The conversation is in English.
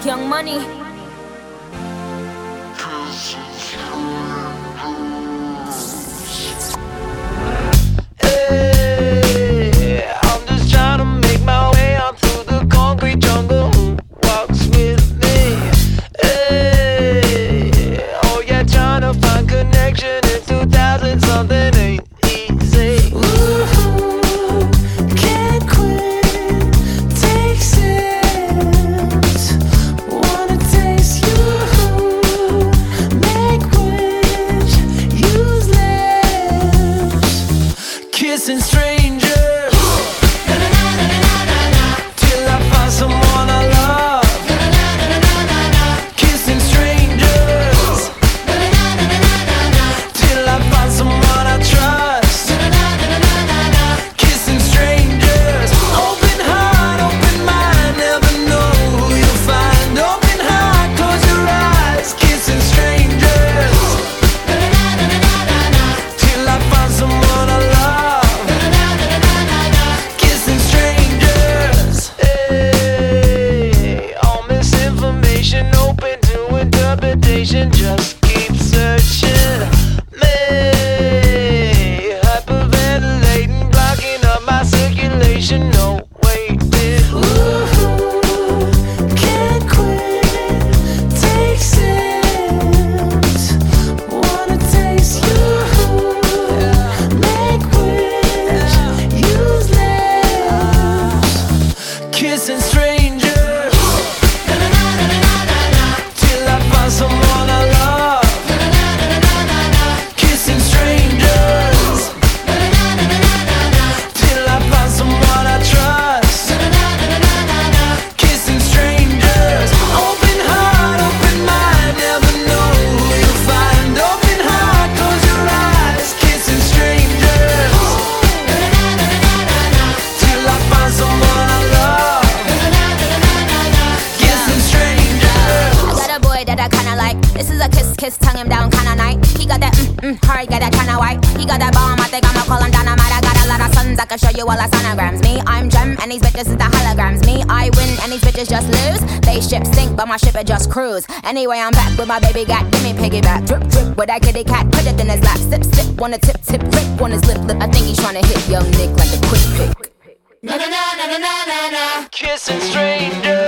Young Money. Hey, I'm just trying to make my way out through the concrete jungle. Who walks with me? Hey, oh yeah, trying to find connection in 2000 something ain't easy. Ooh, can't quit, take sips, wanna taste you, make wish, use lips, kissing strangers, till I find someone I love. Kissing strangers, till I find someone I trust. Kissing strangers, open heart, open mind, never know who you'll find. Open heart, close your eyes. Kissing strangers, till I find someone I love. Kissing strangers. Hey, all misinformation open to interpretation. Just keep searching. Me, hyperventilating, blocking up my circulation. No waiting. Ooh, can't quit, take sips, wanna taste you, make wish, use lips, kissing strangers, till I find someone I love. Kissing strangers, till I find someone I trust. Kissing strangers, open heart, open mind, never know who you'll find. Open heart, close your eyes. Kissing strangers, till I find someone I love. Kissing strangers. I got a boy that I kinda like. This is a kiss, tongue him down kinda night. He got that hard, got that kinda white. He got that bomb, I think I'ma call him dynamite. I got a lot of sons, I can show you all the sonograms. Me, I'm Gem, and these bitches is the holograms. Me, I win, and these bitches just lose. They ship sink, but my ship it just cruise. Anyway, I'm back with my baby gat, give me piggyback. Drip, drip, with that kitty cat, put it in his lap. Sip, sip, on the tip, tip, rip on his lip, lip. I think he's tryna hit young Nick like a quick pick. Na na na na na na na. Kissing strangers.